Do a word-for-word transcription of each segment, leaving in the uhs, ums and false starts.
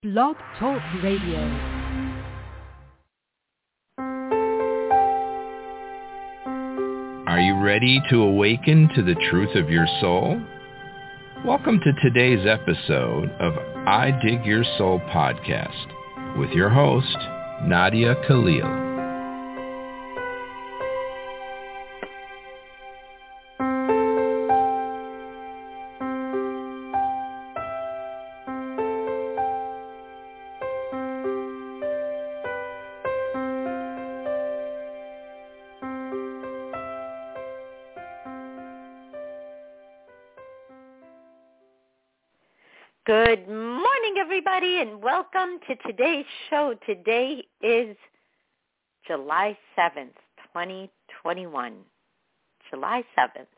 Blog Talk Radio. Are you ready to awaken to the truth of your soul? Welcome to today's episode of I Dig Your Soul podcast with your host, Nadia Khalil. Good morning, everybody, and welcome to today's show. Today is July seventh, twenty twenty-one. July seventh.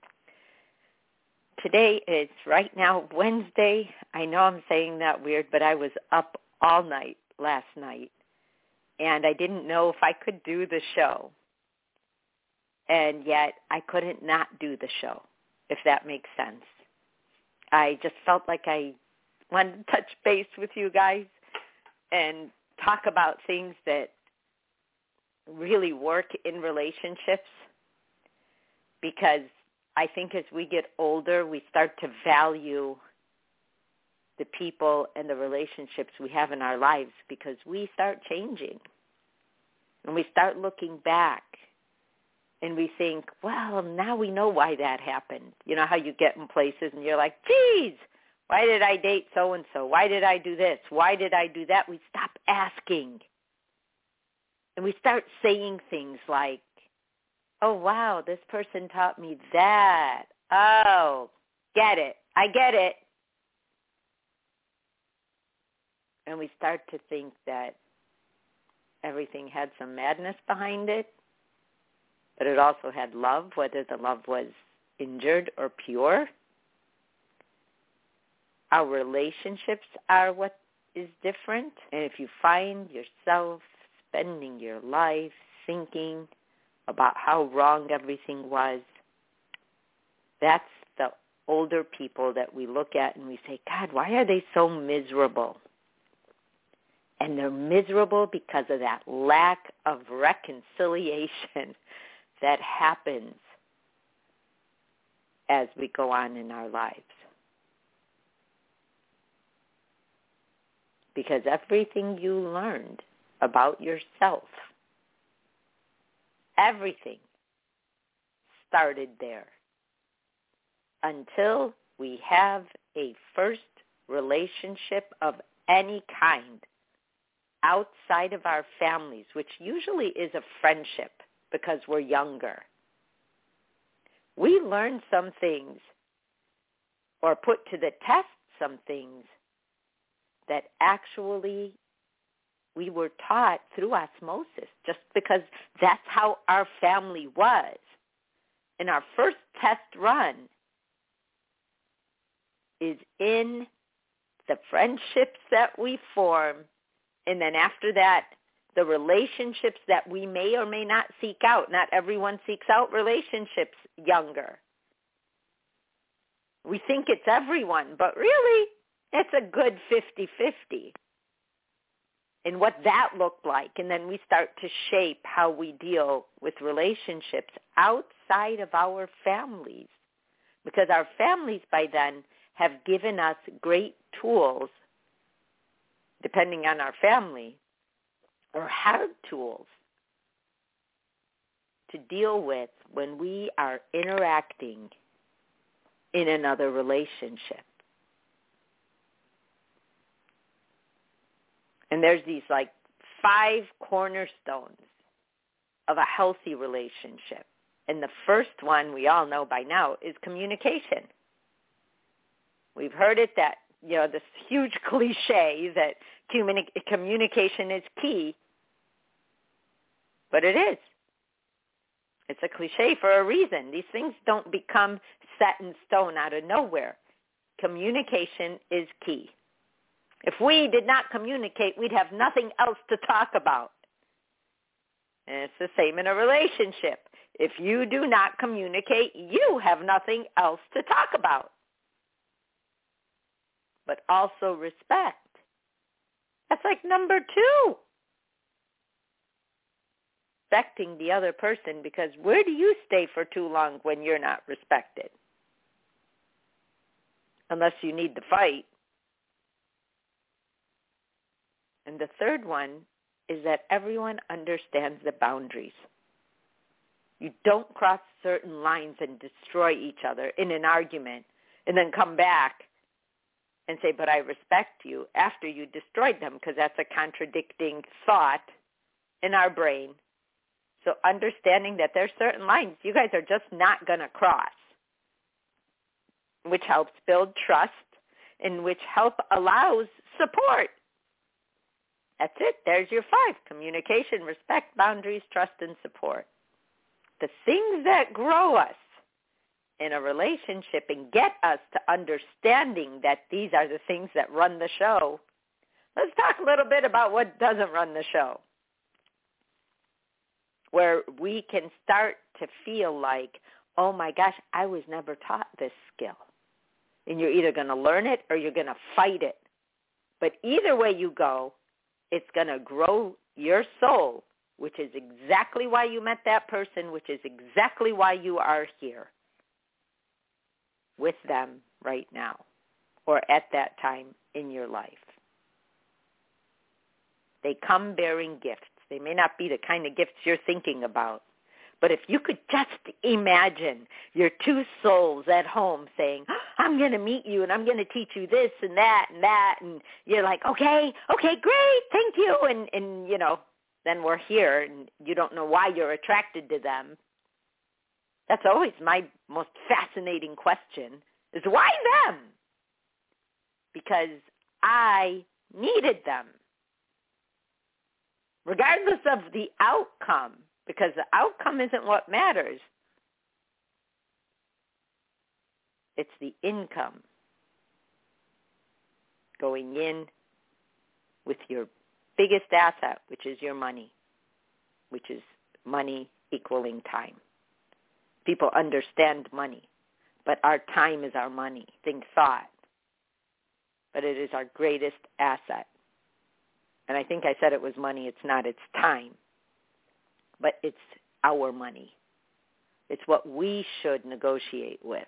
Today is right now Wednesday. I know I'm saying that weird, but I was up all night last night, and I didn't know if I could do the show. And yet I couldn't not do the show, if that makes sense. I just felt like I wanted to touch base with you guys and talk about things that really work in relationships, because I think as we get older, we start to value the people and the relationships we have in our lives because we start changing. And we start looking back and we think, well, now we know why that happened. You know how you get in places and you're like, geez, why did I date so-and-so? Why did I do this? Why did I do that? We stop asking. And we start saying things like, oh, wow, this person taught me that. Oh, get it. I get it. And we start to think that everything had some madness behind it. But it also had love, whether the love was injured or pure. Our relationships are what is different. And if you find yourself spending your life thinking about how wrong everything was, that's the older people that we look at and we say, God, why are they so miserable? And they're miserable because of that lack of reconciliation that happens as we go on in our lives. Because everything you learned about yourself, everything started there until we have a first relationship of any kind outside of our families, which usually is a friendship, because we're younger. We learn some things or put to the test some things that actually we were taught through osmosis, just because that's how our family was. And our first test run is in the friendships that we form, and then after that, the relationships that we may or may not seek out. Not everyone seeks out relationships younger. We think it's everyone, but really, it's a good fifty-fifty. And what that looked like, and then we start to shape how we deal with relationships outside of our families. Because our families by then have given us great tools, depending on our family, or hard tools to deal with when we are interacting in another relationship. And there's these like five cornerstones of a healthy relationship. And the first one we all know by now is communication. We've heard it that, you know, this huge cliche that communi- communication is key, but it is. It's a cliche for a reason. These things don't become set in stone out of nowhere. Communication is key. If we did not communicate, we'd have nothing else to talk about. And it's the same in a relationship. If you do not communicate, you have nothing else to talk about. But also respect. like number two. Respecting the other person, because where do you stay for too long when you're not respected? Unless you need to fight. And the third one is that everyone understands the boundaries. You don't cross certain lines and destroy each other in an argument and then come back and say, but I respect you after you destroyed them, because that's a contradicting thought in our brain. So understanding that there's certain lines you guys are just not going to cross, which helps build trust and which help allows support. That's it. There's your five: communication, respect, boundaries, trust, and support. The things that grow us in a relationship and get us to understanding that these are the things that run the show. Let's talk a little bit about what doesn't run the show, where we can start to feel like, oh my gosh, I was never taught this skill. And you're either going to learn it or you're going to fight it. But either way you go, it's going to grow your soul, which is exactly why you met that person, which is exactly why you are here with them right now or at that time in your life. They come bearing gifts. They may not be the kind of gifts you're thinking about, but if you could just imagine your two souls at home saying, I'm going to meet you and I'm going to teach you this and that and that, and you're like, okay, okay, great, thank you, and, and you know, then we're here and you don't know why you're attracted to them. That's always my most fascinating question, is why them? Because I needed them. Regardless of the outcome, because the outcome isn't what matters. It's the income going in with your biggest asset, which is your money, which is money equaling time. People understand money, but our time is our money. Think thought. But it is our greatest asset. And I think I said it was money. It's not. It's time. But it's our money. It's what we should negotiate with.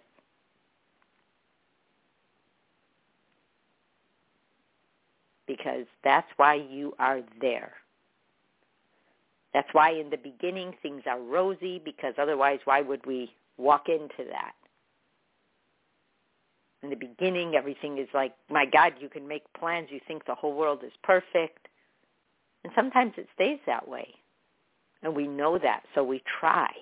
Because that's why you are there. That's why in the beginning things are rosy, because otherwise why would we walk into that? In the beginning everything is like, my God, you can make plans. You think the whole world is perfect. And sometimes it stays that way. And we know that, so we try.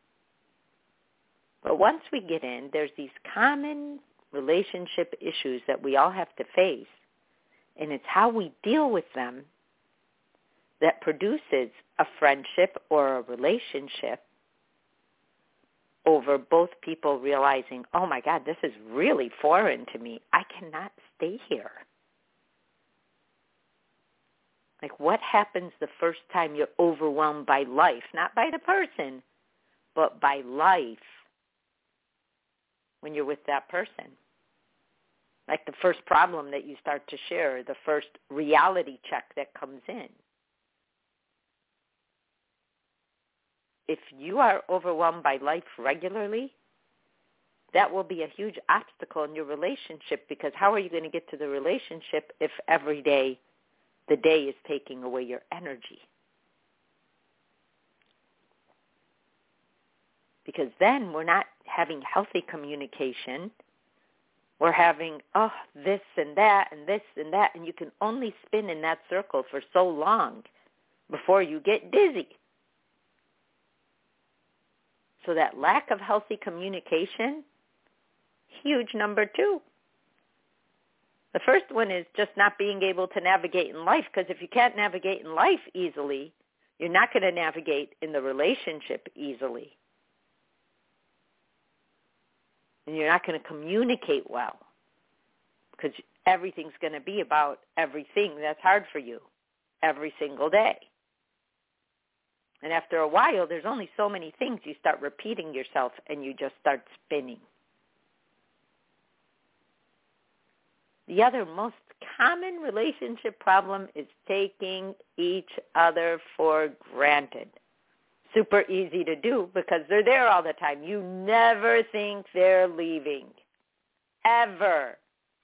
But once we get in, there's these common relationship issues that we all have to face. And it's how we deal with them that produces a friendship or a relationship over both people realizing, oh my God, this is really foreign to me. I cannot stay here. Like, what happens the first time you're overwhelmed by life? Not by the person, but by life when you're with that person. Like the first problem that you start to share, the first reality check that comes in. If you are overwhelmed by life regularly, that will be a huge obstacle in your relationship, because how are you going to get to the relationship if every day the day is taking away your energy? Because then we're not having healthy communication. We're having, oh, this and that and this and that, and you can only spin in that circle for so long before you get dizzy. So that lack of healthy communication, huge number two. The first one is just not being able to navigate in life, because if you can't navigate in life easily, you're not going to navigate in the relationship easily. And you're not going to communicate well, because everything's going to be about everything that's hard for you every single day. And after a while, there's only so many things. You start repeating yourself and you just start spinning. The other most common relationship problem is taking each other for granted. Super easy to do because they're there all the time. You never think they're leaving. Ever.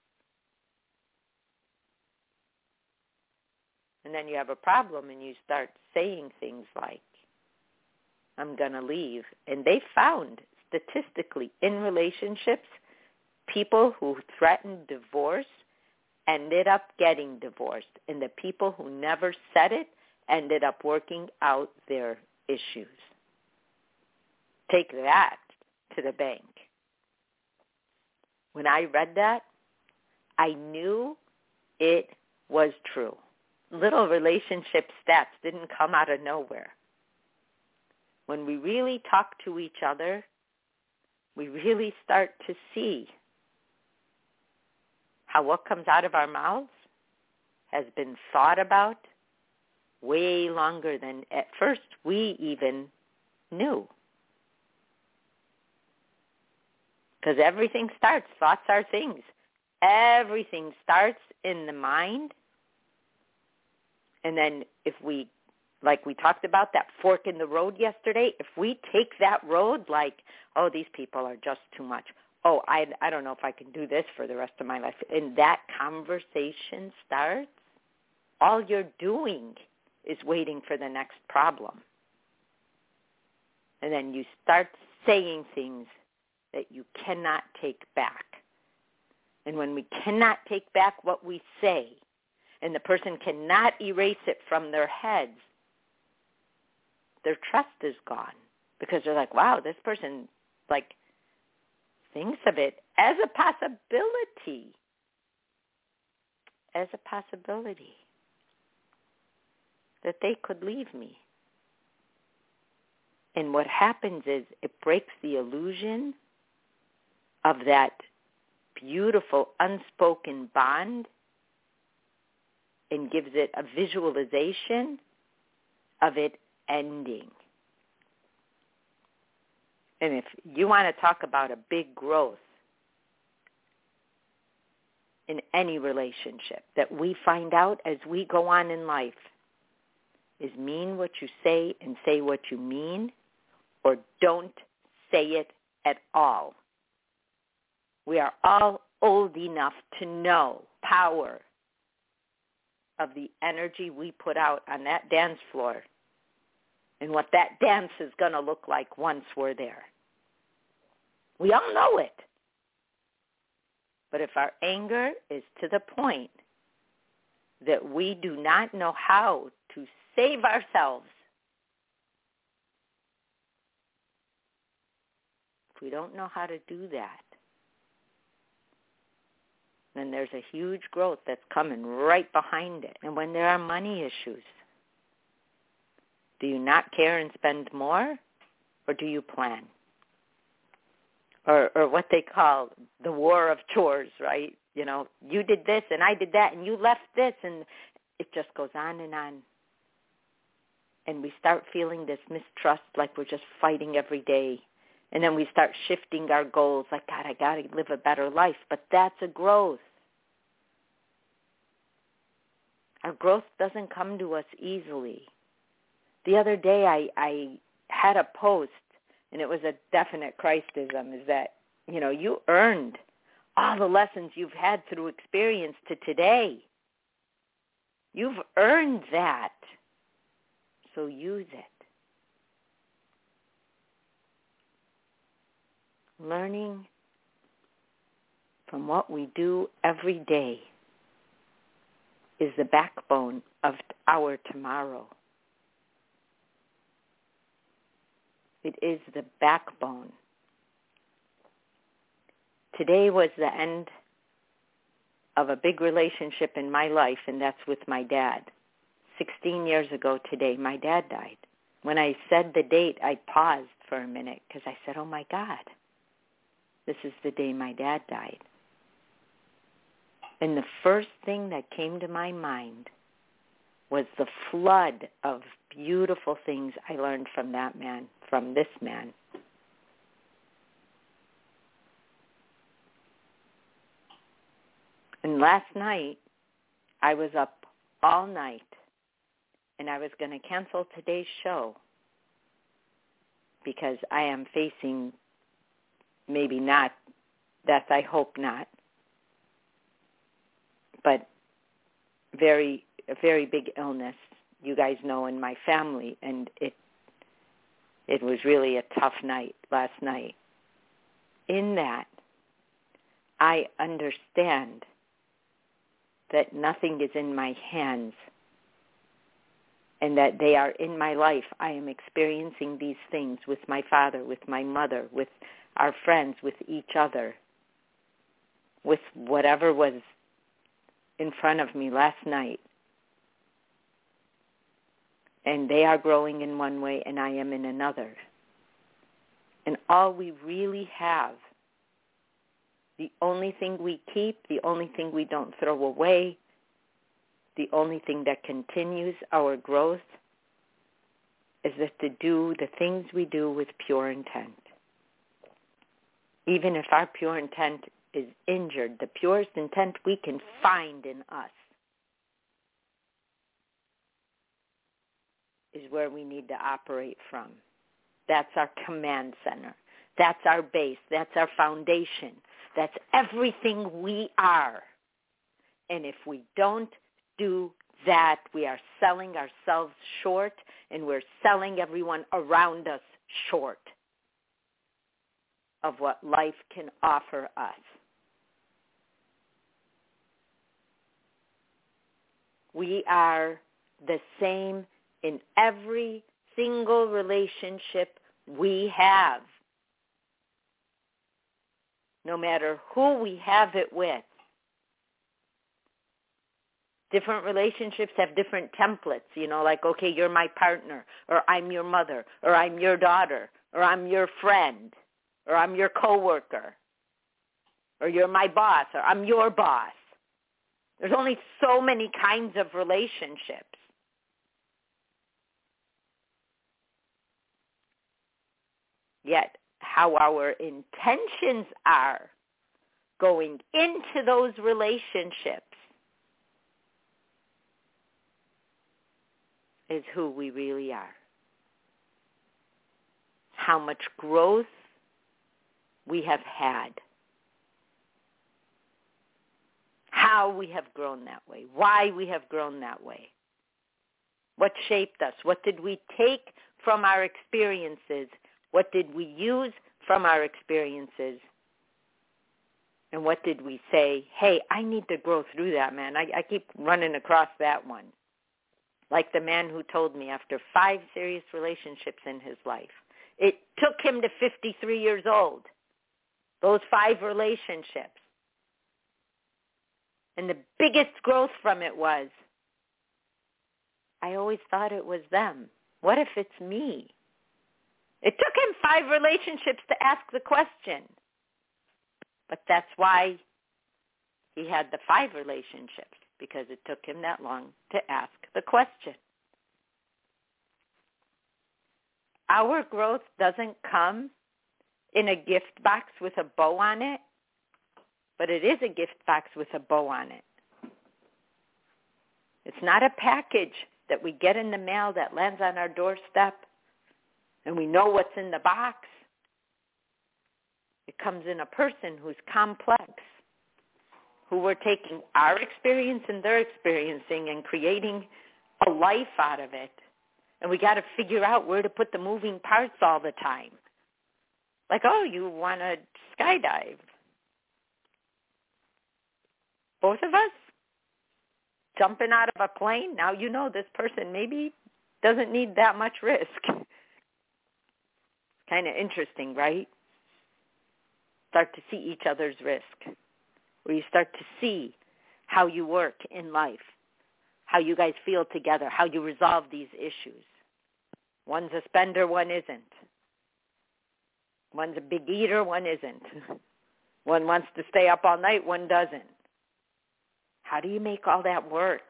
And then you have a problem and you start saying things like, I'm going to leave. And they found statistically in relationships, people who threatened divorce ended up getting divorced. And the people who never said it ended up working out their issues. Take that to the bank. When I read that, I knew it was true. Little relationship stats didn't come out of nowhere. When we really talk to each other, we really start to see how what comes out of our mouths has been thought about way longer than at first we even knew. Because everything starts, thoughts are things. Everything starts in the mind. And then if we, like we talked about, that fork in the road yesterday, if we take that road like, oh, these people are just too much. Oh, I, I don't know if I can do this for the rest of my life. And that conversation starts, all you're doing is waiting for the next problem. And then you start saying things that you cannot take back. And when we cannot take back what we say, and the person cannot erase it from their heads, their trust is gone. Because they're like, wow, this person, like, thinks of it as a possibility. As a possibility that they could leave me. And what happens is it breaks the illusion of that beautiful unspoken bond and gives it a visualization of it ending. And if you want to talk about a big growth in any relationship that we find out as we go on in life is mean what you say and say what you mean, or don't say it at all. We are all old enough to know power of the energy we put out on that dance floor and what that dance is going to look like once we're there. We all know it. But if our anger is to the point that we do not know how to save ourselves, if we don't know how to do that, then there's a huge growth that's coming right behind it. And when there are money issues, do you not care and spend more, or do you plan? Or, or what they call the war of chores, right? You know, you did this and I did that and you left this, and it just goes on and on. And we start feeling this mistrust, like we're just fighting every day. And then we start shifting our goals, like, God, I got to live a better life. But that's a growth. Our growth doesn't come to us easily. The other day I, I had a post, and it was a definite Christism, is that, you know, you earned all the lessons you've had through experience to today. You've earned that. So use it. Learning from what we do every day is the backbone of our tomorrow. It is the backbone. Today was the end of a big relationship in my life, and that's with my dad. Sixteen years ago today, my dad died. When I said the date, I paused for a minute because I said, oh my God, this is the day my dad died. And the first thing that came to my mind was the flood of beautiful things I learned from that man, from this man. And last night, I was up all night, and I was going to cancel today's show because I am facing maybe not death, I hope not, but very, a very big illness, you guys know, in my family, and it it was really a tough night last night. In that, I understand that nothing is in my hands and that they are in my life. I am experiencing these things with my father, with my mother, with our friends, with each other, with whatever was in front of me last night. And they are growing in one way and I am in another. And all we really have, the only thing we keep, the only thing we don't throw away, the only thing that continues our growth is that to do the things we do with pure intent. Even if our pure intent is injured, the purest intent we can find in us is where we need to operate from. That's our command center. That's our base. That's our foundation. That's everything we are. And if we don't do that, we are selling ourselves short, and we're selling everyone around us short of what life can offer us. We are the same in every single relationship we have, no matter who we have it with. Different relationships have different templates, you know, like, okay, you're my partner, or I'm your mother, or I'm your daughter, or I'm your friend, or I'm your coworker, or you're my boss, or I'm your boss. There's only so many kinds of relationships. Yet how our intentions are going into those relationships is who we really are. How much growth we have had. How we have grown that way. Why we have grown that way. What shaped us? What did we take from our experiences? What did we use from our experiences? And what did we say, hey, I need to grow through that, man. I, I keep running across that one. Like the man who told me after five serious relationships in his life. It took him to fifty-three years old. Those five relationships. And the biggest growth from it was, I always thought it was them. What if it's me? It took him five relationships to ask the question. But that's why he had the five relationships, because it took him that long to ask the question. Our growth doesn't come in a gift box with a bow on it, but it is a gift box with a bow on it. It's not a package that we get in the mail that lands on our doorstep and we know what's in the box. It comes in a person who's complex, who we're taking our experience and their experiencing and creating a life out of it. And we got to figure out where to put the moving parts all the time. Like, oh, you want to skydive. Both of us jumping out of a plane. Now you know this person maybe doesn't need that much risk. Kind of interesting, right? Start to see each other's risk. Where you start to see how you work in life, how you guys feel together, how you resolve these issues. One's a spender, one isn't. One's a big eater, one isn't. One wants to stay up all night, one doesn't. How do you make all that work?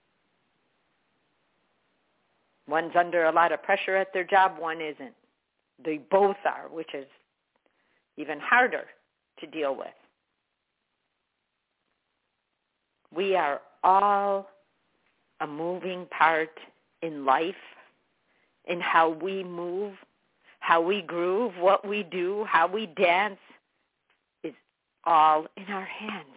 One's under a lot of pressure at their job, one isn't. They both are, which is even harder to deal with. We are all a moving part in life, in how we move, how we groove, what we do, how we dance, is all in our hands.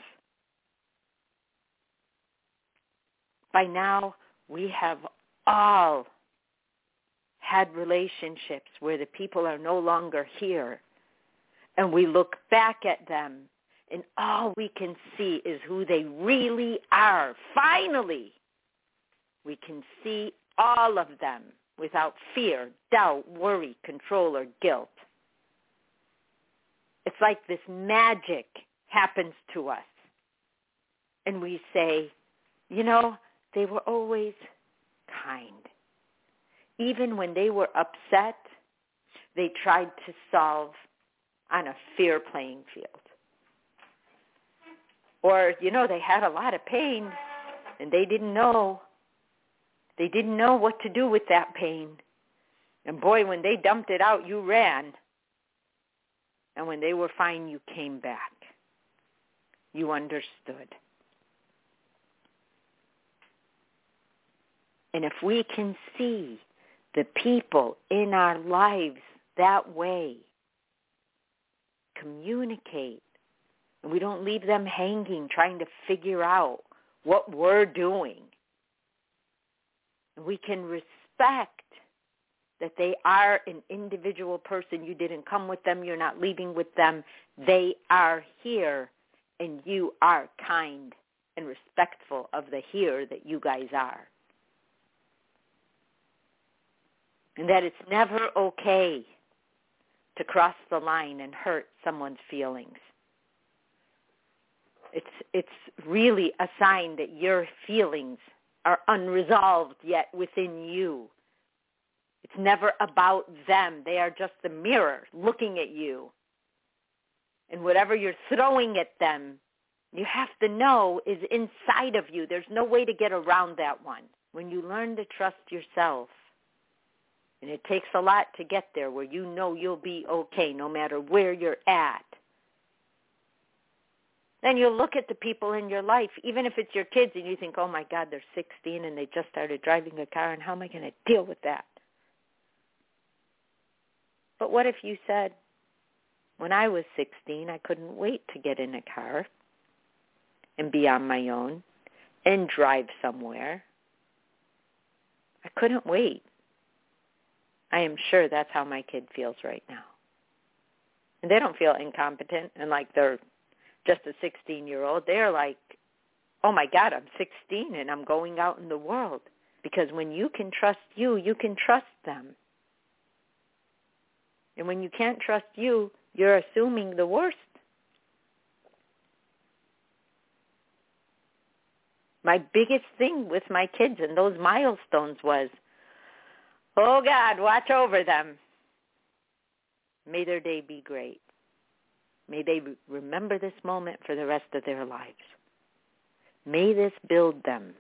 By now, we have all had relationships where the people are no longer here, and we look back at them, and all we can see is who they really are. Finally, we can see all of them without fear, doubt, worry, control, or guilt. It's like this magic happens to us, and we say, you know, they were always kind. Even when they were upset, they tried to solve on a fair playing field. Or, you know, they had a lot of pain, and they didn't know. They didn't know what to do with that pain. And boy, when they dumped it out, you ran. And when they were fine, you came back. You understood. And if we can see the people in our lives that way, communicate, and we don't leave them hanging trying to figure out what we're doing. We can respect that they are an individual person. You didn't come with them. You're not leaving with them. They are here, and you are kind and respectful of the here that you guys are. And that it's never okay to cross the line and hurt someone's feelings. It's it's really a sign that your feelings are unresolved yet within you. It's never about them. They are just the mirror looking at you. And whatever you're throwing at them, you have to know is inside of you. There's no way to get around that one. When you learn to trust yourself, and it takes a lot to get there where you know you'll be okay no matter where you're at. Then you'll look at the people in your life, even if it's your kids, and you think, oh, my God, they're sixteen and they just started driving a car, and how am I going to deal with that? But what if you said, when I was sixteen, I couldn't wait to get in a car and be on my own and drive somewhere. I couldn't wait. I am sure that's how my kid feels right now. And they don't feel incompetent and like they're just a sixteen-year-old. They're like, oh, my God, I'm sixteen and I'm going out in the world. Because when you can trust you, you can trust them. And when you can't trust you, you're assuming the worst. My biggest thing with my kids and those milestones was, oh, God, watch over them. May their day be great. May they remember this moment for the rest of their lives. May this build them.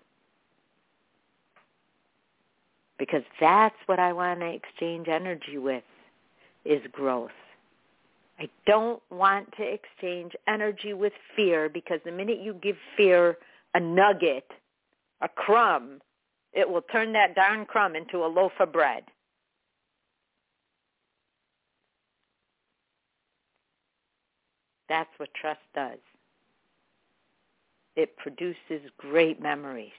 Because that's what I want to exchange energy with, is growth. I don't want to exchange energy with fear, because the minute you give fear a nugget, a crumb, it will turn that darn crumb into a loaf of bread. That's what trust does. It produces great memories.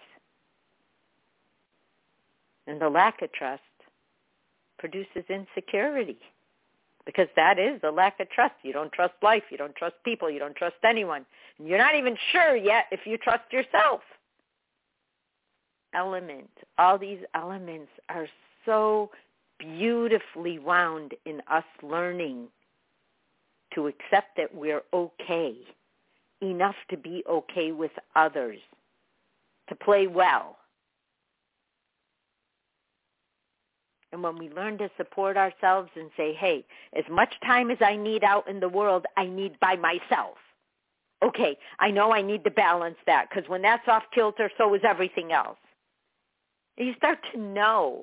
And the lack of trust produces insecurity, because that is the lack of trust. You don't trust life. You don't trust people. You don't trust anyone. And you're not even sure yet if you trust yourself. Element, all these elements are so beautifully wound in us learning to accept that we're okay, enough to be okay with others, to play well. And when we learn to support ourselves and say, hey, as much time as I need out in the world, I need by myself. Okay, I know I need to balance that, because when that's off kilter, so is everything else. And you start to know,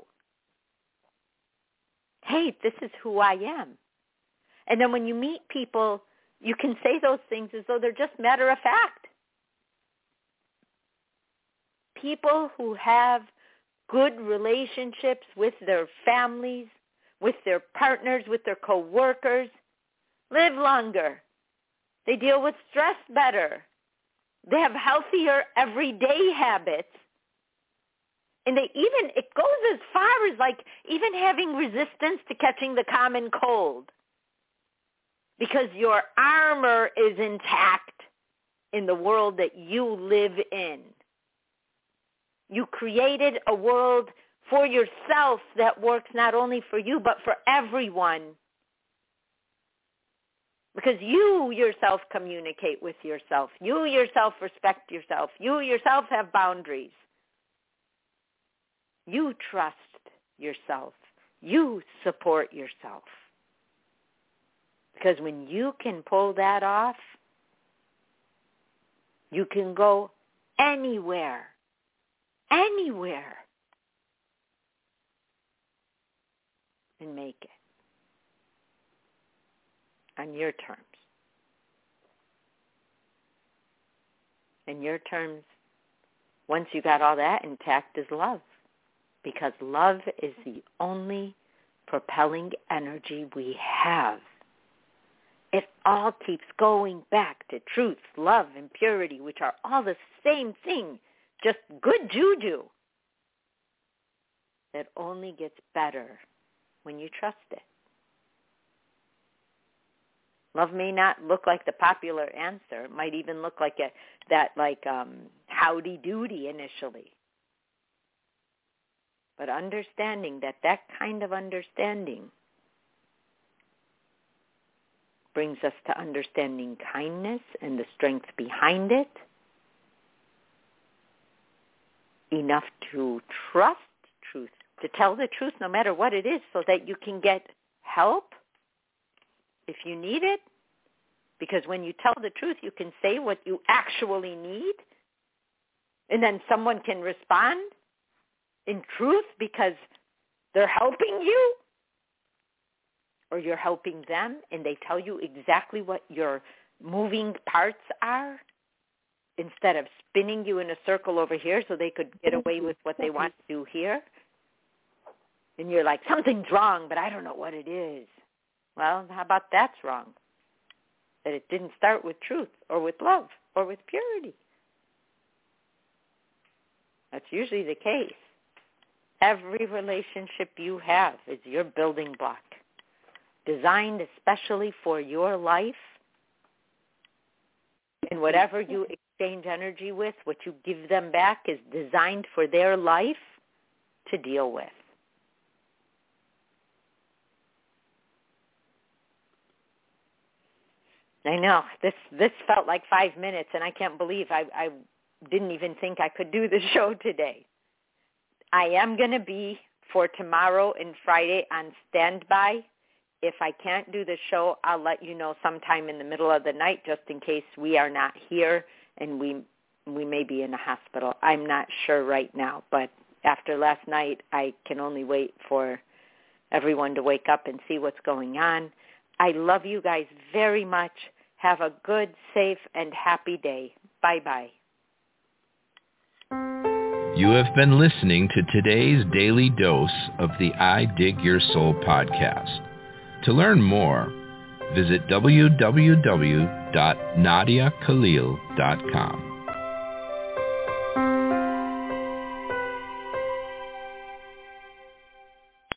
hey, this is who I am. And then when you meet people, you can say those things as though they're just matter of fact. people who have good relationships with their families, with their partners, with their coworkers, live longer. They deal with stress better. They have healthier everyday habits. And they even, it goes as far as like even having resistance to catching the common cold. Because your armor is intact in the world that you live in. You created a world for yourself that works not only for you, but for everyone. Because you yourself communicate with yourself. You yourself respect yourself. You yourself have boundaries. You trust yourself. You support yourself. Because when you can pull that off, you can go anywhere, anywhere, and make it on your terms. And your terms, once you got all that intact, is love. Because love is the only propelling energy we have. It all keeps going back to truth, love, and purity, which are all the same thing, just good juju. That only gets better when you trust it. Love may not look like the popular answer. It might even look like a, that like um, howdy-doody initially. But understanding that that kind of understanding brings us to understanding kindness and the strength behind it, enough to trust truth, to tell the truth no matter what it is, so that you can get help if you need it. Because when you tell the truth, you can say what you actually need, and then someone can respond in truth because they're helping you, or you're helping them, and they tell you exactly what your moving parts are, instead of spinning you in a circle over here so they could get away with what they want to do here. And you're like, something's wrong, but I don't know what it is. Well, how about that's wrong? That it didn't start with truth or with love or with purity. That's usually the case. Every relationship you have is your building block, designed especially for your life. And whatever you exchange energy with, what you give them back is designed for their life to deal with. I know, this this felt like five minutes, and I can't believe I, I didn't even think I could do the show today. I am going to be for tomorrow and Friday on standby. If I can't do the show, I'll let you know sometime in the middle of the night, just in case we are not here and we we may be in a hospital. I'm not sure right now, but after last night, I can only wait for everyone to wake up and see what's going on. I love you guys very much. Have a good, safe, and happy day. Bye-bye. You have been listening to today's daily dose of the I Dig Your Soul podcast. To learn more, visit w w w dot nadia khalil dot com.